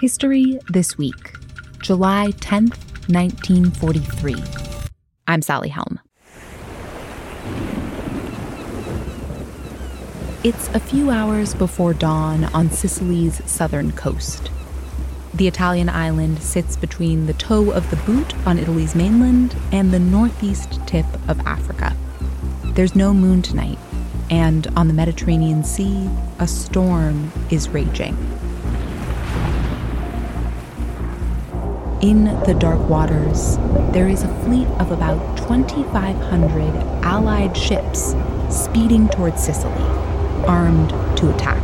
History This Week, July 10th, 1943. I'm Sally Helm. It's a few hours before dawn on Sicily's southern coast. The Italian island sits between the toe of the boot on Italy's mainland and the northeast tip of Africa. There's no moon tonight, and on the Mediterranean Sea, a storm is raging. In the dark waters, there is a fleet of about 2,500 Allied ships speeding towards Sicily, armed to attack.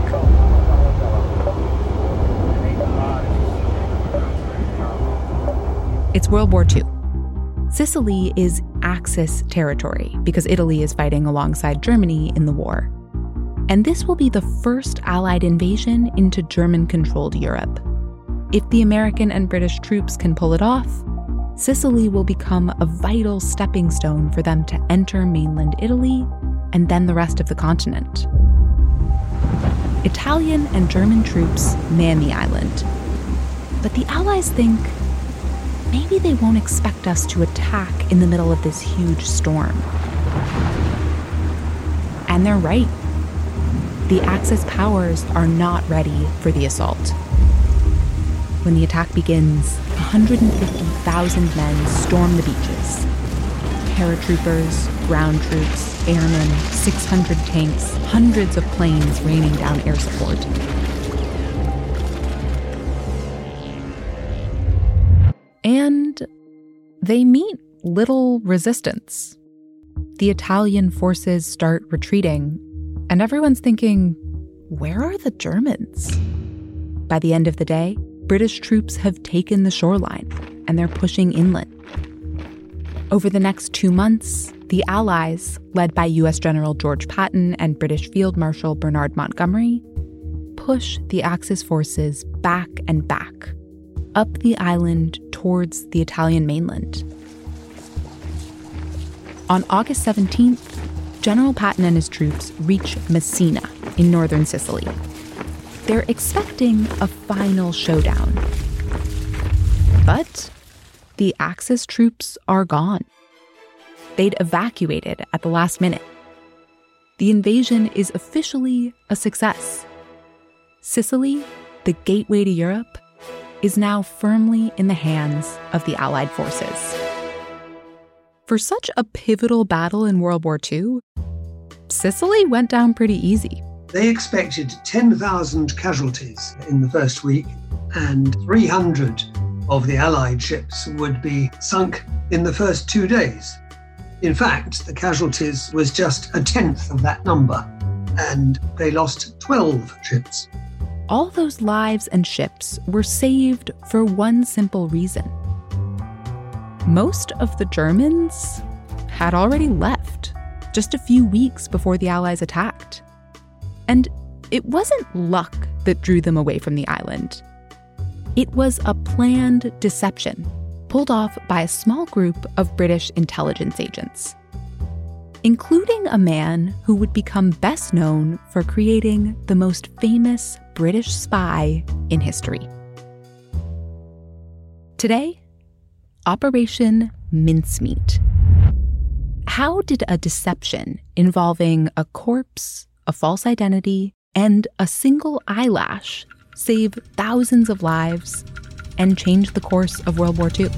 It's World War II. Sicily is Axis territory because Italy is fighting alongside Germany in the war. And this will be the first Allied invasion into German-controlled Europe. If the American and British troops can pull it off, Sicily will become a vital stepping stone for them to enter mainland Italy and then the rest of the continent. Italian and German troops man the island. But the Allies think maybe they won't expect us to attack in the middle of this huge storm. And they're right. The Axis powers are not ready for the assault. When the attack begins, 150,000 men storm the beaches. Paratroopers, ground troops, airmen, 600 tanks, hundreds of planes raining down air support. And they meet little resistance. The Italian forces start retreating, and everyone's thinking, where are the Germans? By the end of the day, British troops have taken the shoreline, and they're pushing inland. Over the next 2 months, the Allies, led by U.S. General George Patton and British Field Marshal Bernard Montgomery, push the Axis forces back and back, up the island towards the Italian mainland. On August 17th, General Patton and his troops reach Messina in northern Sicily. They're expecting a final showdown. But the Axis troops are gone. They'd evacuated at the last minute. The invasion is officially a success. Sicily, the gateway to Europe, is now firmly in the hands of the Allied forces. For such a pivotal battle in World War II, Sicily went down pretty easy. They expected 10,000 casualties in the first week, and 300 of the Allied ships would be sunk in the first 2 days. In fact, the casualties was just a tenth of that number, and they lost 12 ships. All those lives and ships were saved for one simple reason. Most of the Germans had already left just a few weeks before the Allies attacked. And it wasn't luck that drew them away from the island. It was a planned deception pulled off by a small group of British intelligence agents, including a man who would become best known for creating the most famous British spy in history. Today, Operation Mincemeat. How did a deception involving a corpse, a false identity, and a single eyelash save thousands of lives and change the course of World War II?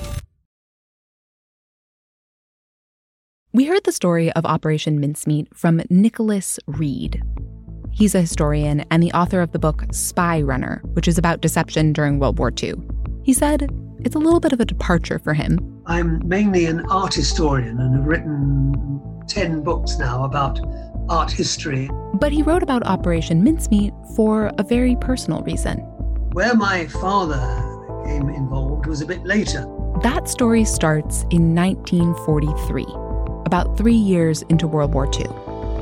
We heard the story of Operation Mincemeat from Nicholas Reed. He's a historian and the author of the book Spy Runner, which is about deception during World War II. He said it's a little bit of a departure for him. I'm mainly an art historian and have written 10 books now about art history. But he wrote about Operation Mincemeat for a very personal reason. Where my father became involved was a bit later. That story starts in 1943, about 3 years into World War II.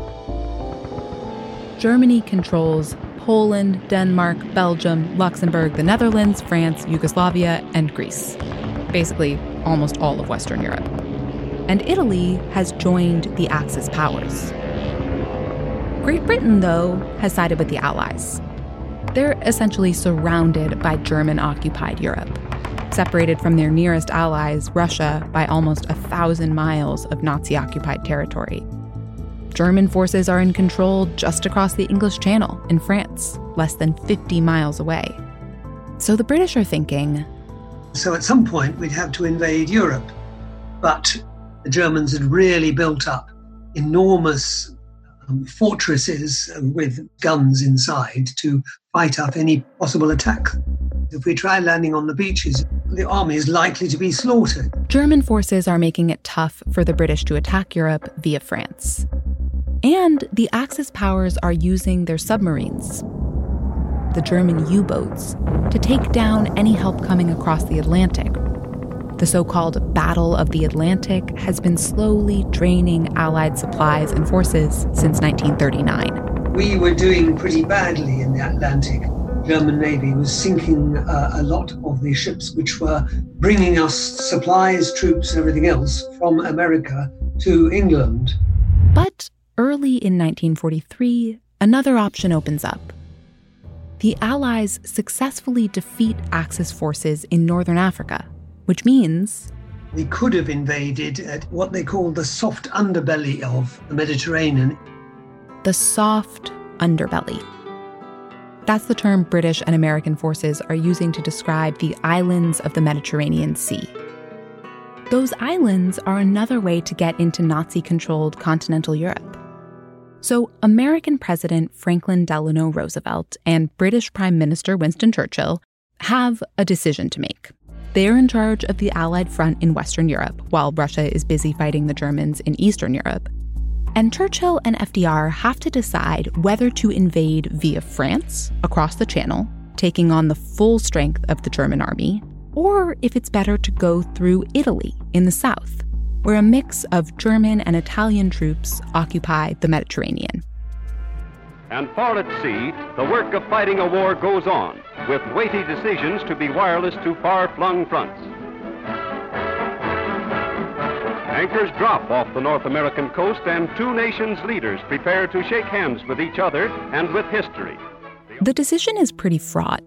Germany controls Poland, Denmark, Belgium, Luxembourg, the Netherlands, France, Yugoslavia, and Greece. Basically, almost all of Western Europe. And Italy has joined the Axis powers. Great Britain, though, has sided with the Allies. They're essentially surrounded by German-occupied Europe, separated from their nearest allies, Russia, by almost 1,000 miles of Nazi-occupied territory. German forces are in control just across the English Channel in France, less than 50 miles away. So the British are thinking, so at some point we'd have to invade Europe. But the Germans had really built up enormous fortresses with guns inside to fight up any possible attack. If we try landing on the beaches, the army is likely to be slaughtered. German forces are making it tough for the British to attack Europe via France. And the Axis powers are using their submarines, the German U-boats, to take down any help coming across the Atlantic. The so-called Battle of the Atlantic has been slowly draining Allied supplies and forces since 1939. We were doing pretty badly in the Atlantic. German Navy was sinking a lot of the ships which were bringing us supplies, troops, and everything else from America to England. But early in 1943, another option opens up. The Allies successfully defeat Axis forces in northern Africa, which means we could have invaded at what they call the soft underbelly of the Mediterranean. The soft underbelly. That's the term British and American forces are using to describe the islands of the Mediterranean Sea. Those islands are another way to get into Nazi-controlled continental Europe. So American President Franklin Delano Roosevelt and British Prime Minister Winston Churchill have a decision to make. They're in charge of the Allied front in Western Europe, while Russia is busy fighting the Germans in Eastern Europe. And Churchill and FDR have to decide whether to invade via France, across the Channel, taking on the full strength of the German army, or if it's better to go through Italy in the south, where a mix of German and Italian troops occupy the Mediterranean. And far at sea, the work of fighting a war goes on, with weighty decisions to be wireless to far-flung fronts. Anchors drop off the North American coast, and two nations' leaders prepare to shake hands with each other and with history. The decision is pretty fraught.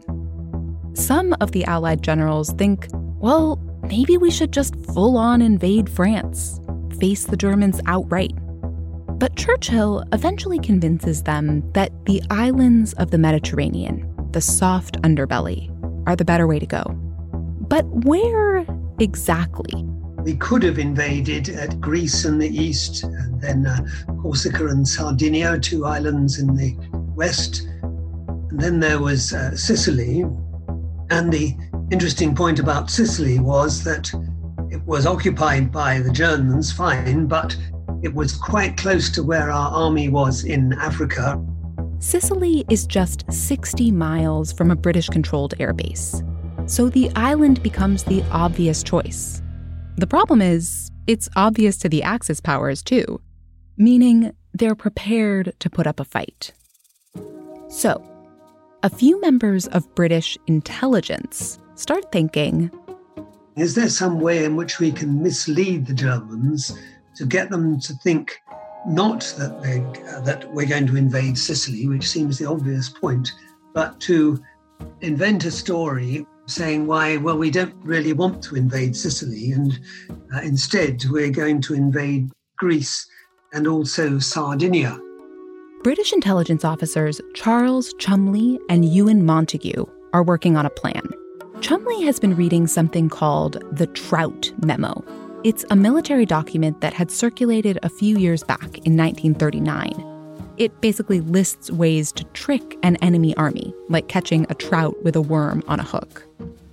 Some of the Allied generals think, well, maybe we should just full-on invade France, face the Germans outright. But Churchill eventually convinces them that the islands of the Mediterranean, the soft underbelly, are the better way to go. But where exactly? We could have invaded at Greece in the east, and then Corsica and Sardinia, two islands in the west. And then there was Sicily. And the interesting point about Sicily was that it was occupied by the Germans, fine, but it was quite close to where our army was in Africa. Sicily is just 60 miles from a British-controlled airbase. So the island becomes the obvious choice. The problem is, it's obvious to the Axis powers, too, meaning they're prepared to put up a fight. So, a few members of British intelligence start thinking, is there some way in which we can mislead the Germans to get them to think not that we're going to invade Sicily, which seems the obvious point, but to invent a story saying why, well, we don't really want to invade Sicily, and instead we're going to invade Greece and also Sardinia. British intelligence officers Charles Cholmondeley and Ewan Montagu are working on a plan. Cholmondeley has been reading something called the Trout Memo. It's a military document that had circulated a few years back in 1939. It basically lists ways to trick an enemy army, like catching a trout with a worm on a hook.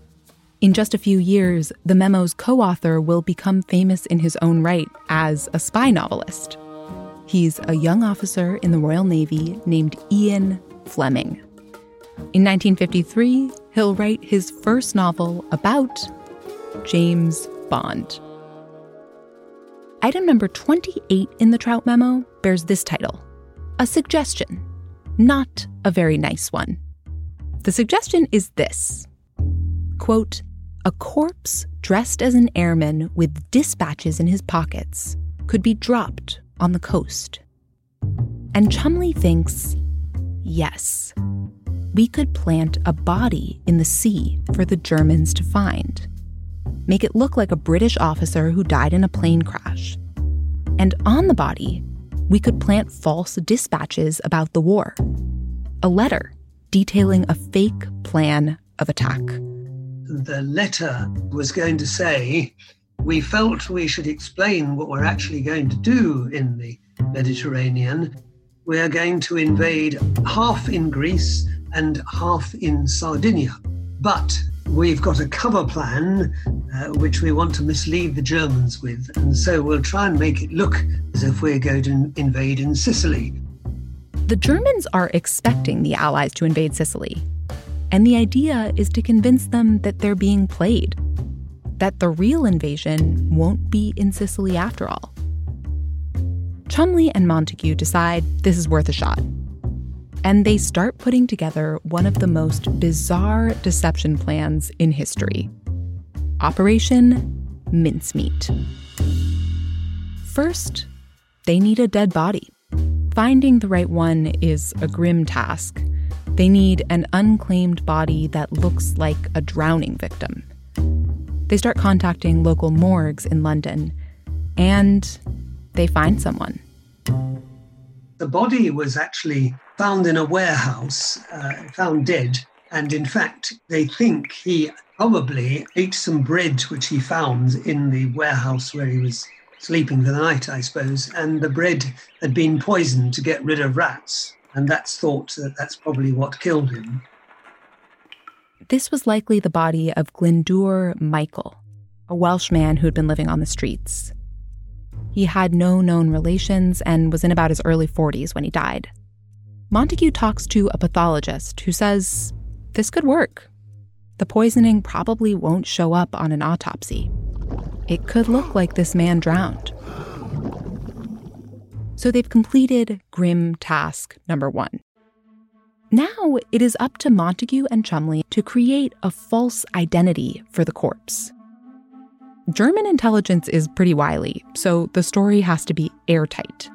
In just a few years, the memo's co-author will become famous in his own right as a spy novelist. He's a young officer in the Royal Navy named Ian Fleming. In 1953, he'll write his first novel about James Bond. Item number 28 in the Trout Memo bears this title: a suggestion, not a very nice one. The suggestion is this, quote, a corpse dressed as an airman with dispatches in his pockets could be dropped on the coast. And Cholmondeley thinks, yes, we could plant a body in the sea for the Germans to find. Make it look like a British officer who died in a plane crash. And on the body, we could plant false dispatches about the war. A letter detailing a fake plan of attack. The letter was going to say, we felt we should explain what we're actually going to do in the Mediterranean. We are going to invade half in Greece and half in Sardinia. But we've got a cover plan which we want to mislead the Germans with. And so we'll try and make it look as if we're going to invade in Sicily. The Germans are expecting the Allies to invade Sicily. And the idea is to convince them that they're being played, that the real invasion won't be in Sicily after all. Cholmondeley and Montagu decide this is worth a shot. And they start putting together one of the most bizarre deception plans in history. Operation Mincemeat. First, they need a dead body. Finding the right one is a grim task. They need an unclaimed body that looks like a drowning victim. They start contacting local morgues in London, and they find someone. The body was actually found in a warehouse, found dead. And in fact, they think he probably ate some bread which he found in the warehouse where he was sleeping for the night, I suppose. And the bread had been poisoned to get rid of rats. And that's thought that that's probably what killed him. This was likely the body of Glyndŵr Michael, a Welsh man who'd been living on the streets. He had no known relations and was in about his early 40s when he died. Montagu talks to a pathologist who says this could work. The poisoning probably won't show up on an autopsy. It could look like this man drowned. So they've completed grim task number 1. Now it is up to Montagu and Cholmondeley to create a false identity for the corpse. German intelligence is pretty wily, so the story has to be airtight.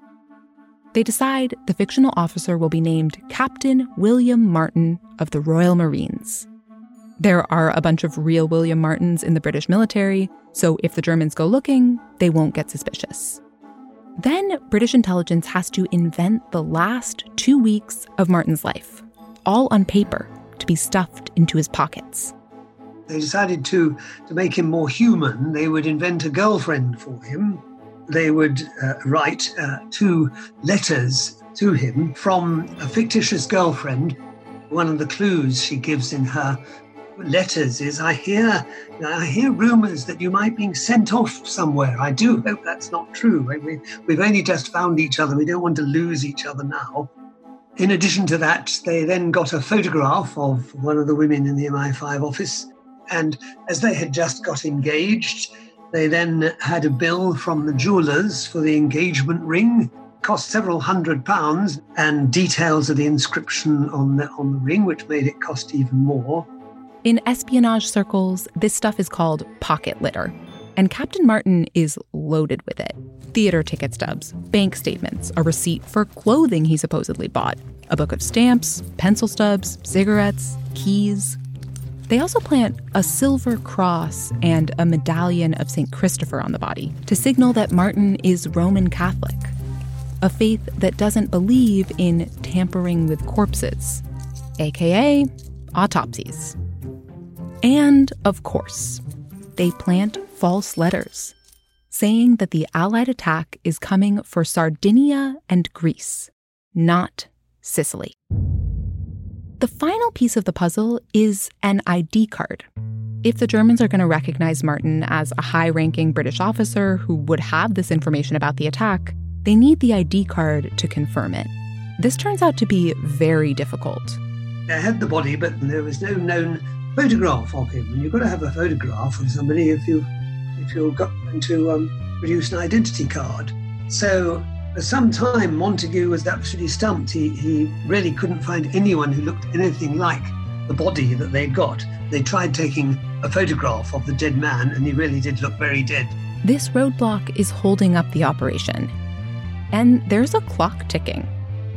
They decide the fictional officer will be named Captain William Martin of the Royal Marines. There are a bunch of real William Martins in the British military, so if the Germans go looking, they won't get suspicious. Then British intelligence has to invent the last 2 weeks of Martin's life, all on paper, to be stuffed into his pockets. They decided to make him more human. They would invent a girlfriend for him. They would write 2 letters to him from a fictitious girlfriend. One of the clues she gives in her letters is, I hear rumours that you might be sent off somewhere. I do hope that's not true. We've only just found each other. We don't want to lose each other now. In addition to that, they then got a photograph of one of the women in the MI5 office. And as they had just got engaged, they then had a bill from the jewellers for the engagement ring. Cost several £100, and details of the inscription on the ring, which made it cost even more. In espionage circles, this stuff is called pocket litter, and Captain Martin is loaded with it. Theater ticket stubs, bank statements, a receipt for clothing he supposedly bought, a book of stamps, pencil stubs, cigarettes, keys. They also plant a silver cross and a medallion of St. Christopher on the body to signal that Martin is Roman Catholic, a faith that doesn't believe in tampering with corpses, aka autopsies. And, of course, they plant false letters saying that the Allied attack is coming for Sardinia and Greece, not Sicily. The final piece of the puzzle is an ID card. If the Germans are going to recognize Martin as a high-ranking British officer who would have this information about the attack, they need the ID card to confirm it. This turns out to be very difficult. They had the body, but there was no known photograph of him. And you've got to have a photograph of somebody if you're going to produce an identity card. So for some time, Montagu was absolutely stumped. He really couldn't find anyone who looked anything like the body that they'd got. They tried taking a photograph of the dead man, and he really did look very dead. This roadblock is holding up the operation. And there's a clock ticking.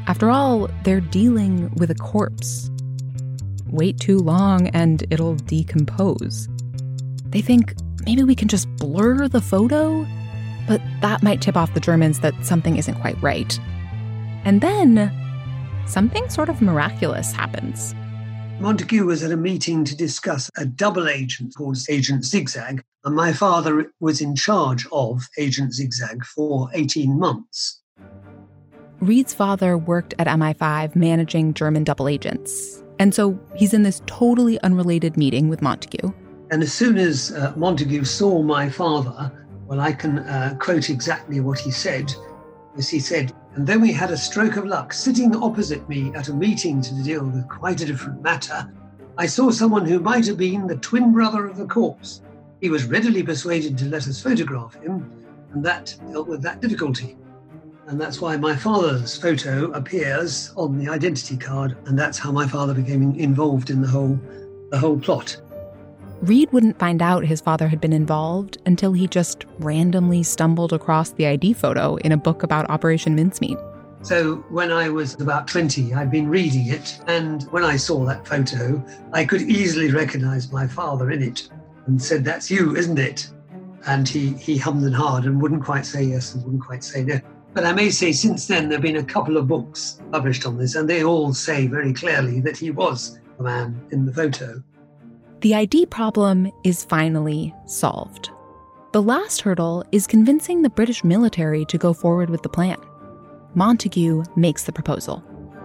After all, they're dealing with a corpse. Wait too long and it'll decompose. They think maybe we can just blur the photo, but that might tip off the Germans that something isn't quite right. And then something sort of miraculous happens. Montagu was at a meeting to discuss a double agent called Agent Zigzag, and my father was in charge of Agent Zigzag for 18 months. Reed's father worked at MI5 managing German double agents, and so he's in this totally unrelated meeting with Montagu. And as soon as Montagu saw my father, well, I can quote exactly what he said. As he said, "And then we had a stroke of luck. Sitting opposite me at a meeting to deal with quite a different matter, I saw someone who might have been the twin brother of the corpse. He was readily persuaded to let us photograph him, and that dealt with that difficulty. And that's why my father's photo appears on the identity card, and that's how my father became involved in the whole plot." Reed wouldn't find out his father had been involved until he just randomly stumbled across the ID photo in a book about Operation Mincemeat. So when I was about 20, I'd been reading it, and when I saw that photo, I could easily recognize my father in it and said, "That's you, isn't it?" And he hummed and hawed and wouldn't quite say yes and wouldn't quite say no. But I may say since then there have been a couple of books published on this, and they all say very clearly that he was the man in the photo. The ID problem is finally solved. The last hurdle is convincing the British military to go forward with the plan. Montagu makes the proposal.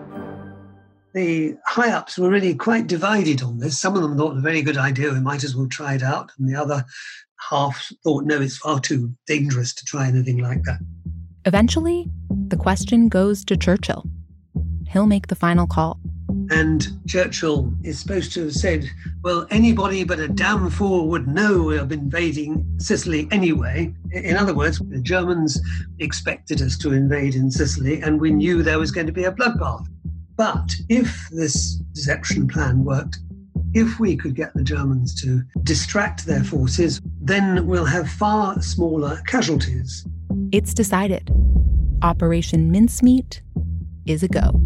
The high-ups were really quite divided on this. Some of them thought it was a very good idea, we might as well try it out. And the other half thought, no, it's far too dangerous to try anything like that. Eventually, the question goes to Churchill. He'll make the final call. And Churchill is supposed to have said, well, anybody but a damn fool would know we're invading Sicily anyway. In other words, the Germans expected us to invade in Sicily, and we knew there was going to be a bloodbath. But if this deception plan worked, if we could get the Germans to distract their forces, then we'll have far smaller casualties. It's decided. Operation Mincemeat is a go.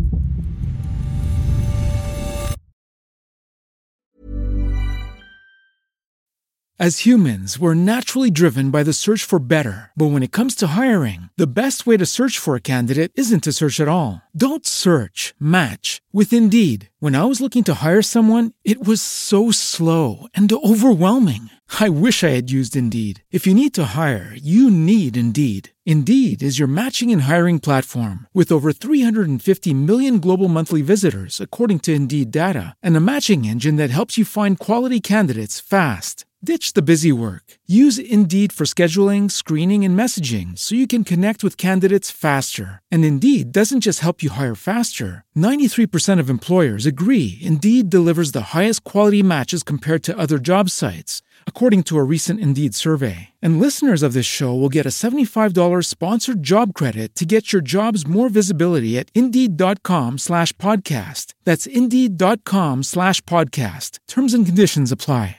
As humans, we're naturally driven by the search for better. But when it comes to hiring, the best way to search for a candidate isn't to search at all. Don't search, match with Indeed. When I was looking to hire someone, it was so slow and overwhelming. I wish I had used Indeed. If you need to hire, you need Indeed. Indeed is your matching and hiring platform with over 350 million global monthly visitors, according to Indeed data, and a matching engine that helps you find quality candidates fast. Ditch the busy work. Use Indeed for scheduling, screening, and messaging so you can connect with candidates faster. And Indeed doesn't just help you hire faster. 93% of employers agree Indeed delivers the highest quality matches compared to other job sites, according to a recent Indeed survey. And listeners of this show will get a $75 sponsored job credit to get your jobs more visibility at Indeed.com/podcast. That's Indeed.com/podcast. Terms and conditions apply.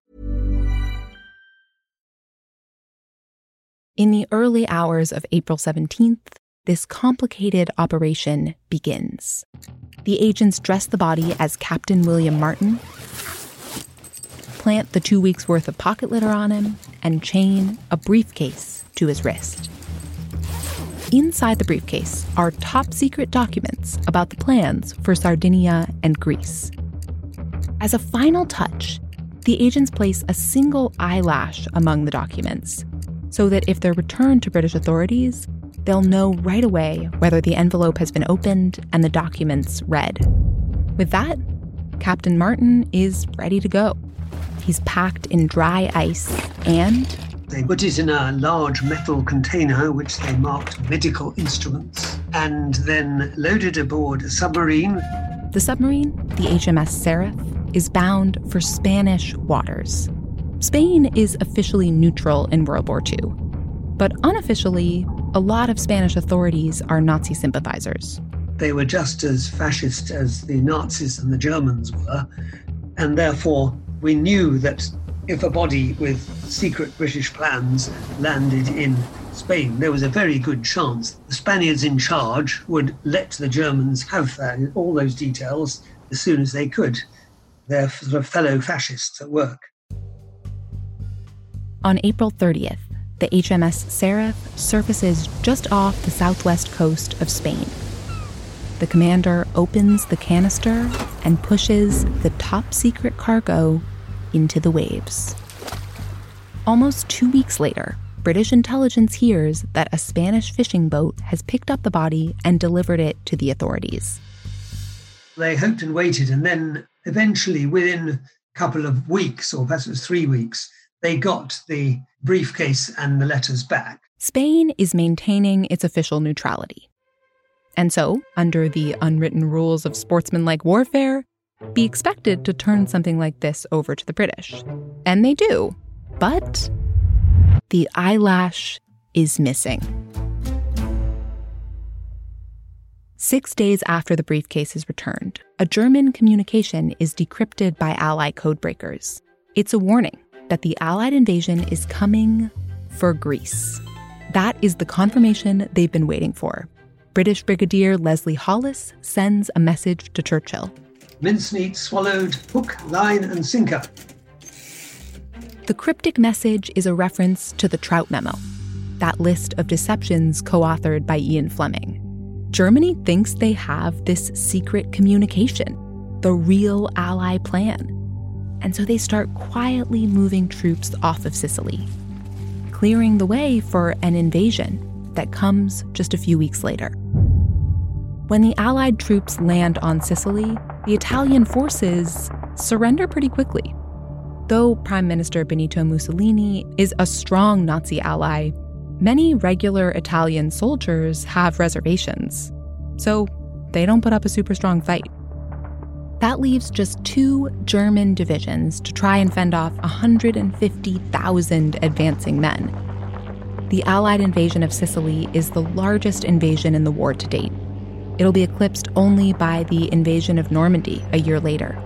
In the early hours of April 17th, this complicated operation begins. The agents dress the body as Captain William Martin, plant the 2 weeks' worth of pocket litter on him, and chain a briefcase to his wrist. Inside the briefcase are top-secret documents about the plans for Sardinia and Greece. As a final touch, the agents place a single eyelash among the documents, so that if they're returned to British authorities, they'll know right away whether the envelope has been opened and the documents read. With that, Captain Martin is ready to go. He's packed in dry ice and... They put it in a large metal container, which they marked medical instruments, and then loaded aboard a submarine. The submarine, the HMS Seraph, is bound for Spanish waters. Spain is officially neutral in World War II, but unofficially, a lot of Spanish authorities are Nazi sympathizers. They were just as fascist as the Nazis and the Germans were, and therefore we knew that if a body with secret British plans landed in Spain, there was a very good chance the Spaniards in charge would let the Germans have all those details as soon as they could. They're sort of fellow fascists at work. On April 30th, the HMS Seraph surfaces just off the southwest coast of Spain. The commander opens the canister and pushes the top-secret cargo into the waves. Almost 2 weeks later, British intelligence hears that a Spanish fishing boat has picked up the body and delivered it to the authorities. They hoped and waited, and then eventually, within a couple of weeks, or perhaps it was 3 weeks, they got the briefcase and the letters back. Spain is maintaining its official neutrality. And so, under the unwritten rules of sportsmanlike warfare, be expected to turn something like this over to the British. And they do. But the eyelash is missing. 6 days after the briefcase is returned, a German communication is decrypted by Allied codebreakers. It's a warning that the Allied invasion is coming for Greece. That is the confirmation they've been waiting for. British Brigadier Leslie Hollis sends a message to Churchill. Mincemeat swallowed, hook, line, and sinker. The cryptic message is a reference to the Trout Memo, that list of deceptions co-authored by Ian Fleming. Germany thinks they have this secret communication, the real Ally plan. And so they start quietly moving troops off of Sicily, clearing the way for an invasion that comes just a few weeks later. When the Allied troops land on Sicily, the Italian forces surrender pretty quickly. Though Prime Minister Benito Mussolini is a strong Nazi ally, many regular Italian soldiers have reservations, so they don't put up a super strong fight. That leaves just 2 German divisions to try and fend off 150,000 advancing men. The Allied invasion of Sicily is the largest invasion in the war to date. It'll be eclipsed only by the invasion of Normandy a year later.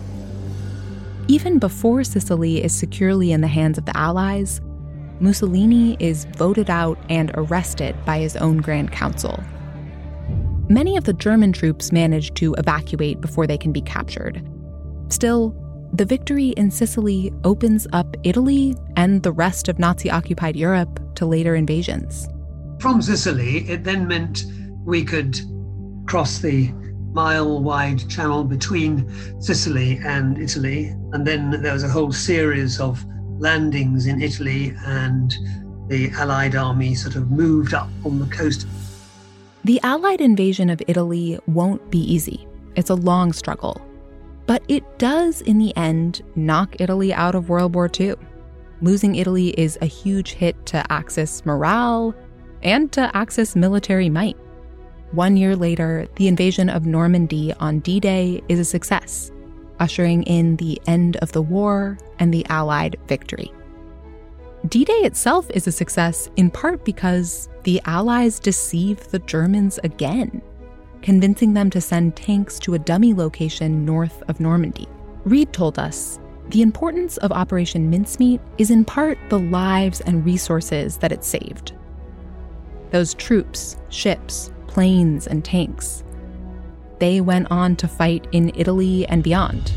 Even before Sicily is securely in the hands of the Allies, Mussolini is voted out and arrested by his own Grand Council. Many of the German troops manage to evacuate before they can be captured. Still, the victory in Sicily opens up Italy and the rest of Nazi-occupied Europe to later invasions. From Sicily, it then meant we could cross the mile-wide channel between Sicily and Italy, and then there was a whole series of landings in Italy, and the Allied army sort of moved up on the coast. The Allied invasion of Italy won't be easy. It's a long struggle. But it does, in the end, knock Italy out of World War II. Losing Italy is a huge hit to Axis morale and to Axis military might. 1 year later, the invasion of Normandy on D-Day is a success, ushering in the end of the war and the Allied victory. D-Day itself is a success in part because the Allies deceive the Germans again, convincing them to send tanks to a dummy location north of Normandy. Reed told us, the importance of Operation Mincemeat is in part the lives and resources that it saved. Those troops, ships, planes, and tanks, they went on to fight in Italy and beyond.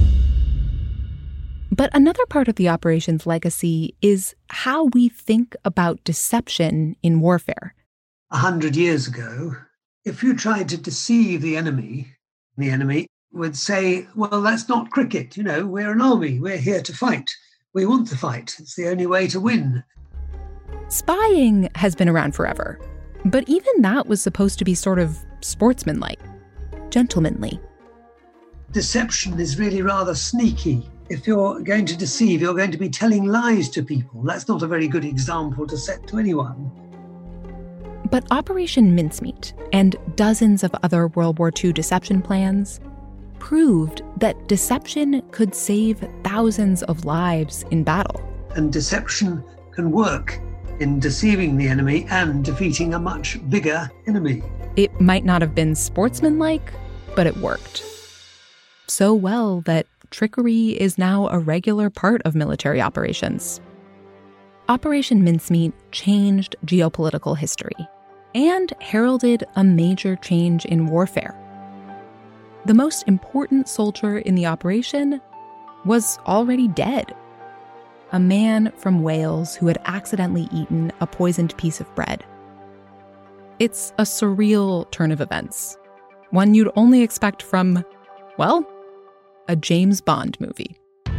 But another part of the operation's legacy is how we think about deception in warfare. 100 years ago, if you tried to deceive the enemy would say, well, that's not cricket. You know, we're an army. We're here to fight. We want to fight. It's the only way to win. Spying has been around forever. But even that was supposed to be sort of sportsmanlike, gentlemanly. Deception is really rather sneaky. If you're going to deceive, you're going to be telling lies to people. That's not a very good example to set to anyone. But Operation Mincemeat and dozens of other World War II deception plans proved that deception could save thousands of lives in battle. And deception can work in deceiving the enemy and defeating a much bigger enemy. It might not have been sportsmanlike, but it worked. So well that trickery is now a regular part of military operations. Operation Mincemeat changed geopolitical history and heralded a major change in warfare. The most important soldier in the operation was already dead. A man from Wales who had accidentally eaten a poisoned piece of bread. It's a surreal turn of events, one you'd only expect from, well, a James Bond movie.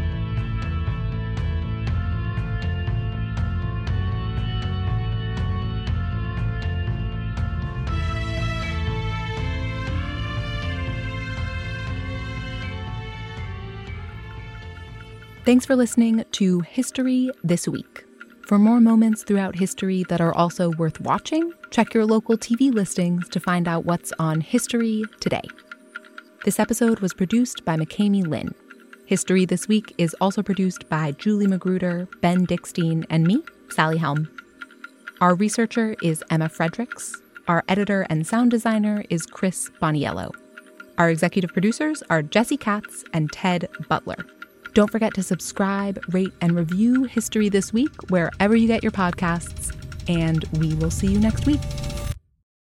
Thanks for listening to History This Week. For more moments throughout history that are also worth watching, check your local TV listings to find out what's on History Today. This episode was produced by McKamey Lynn. History This Week is also produced by Julie Magruder, Ben Dickstein, and me, Sally Helm. Our researcher is Emma Fredericks. Our editor and sound designer is Chris Boniello. Our executive producers are Jesse Katz and Ted Butler. Don't forget to subscribe, rate, and review History This Week wherever you get your podcasts, and we will see you next week.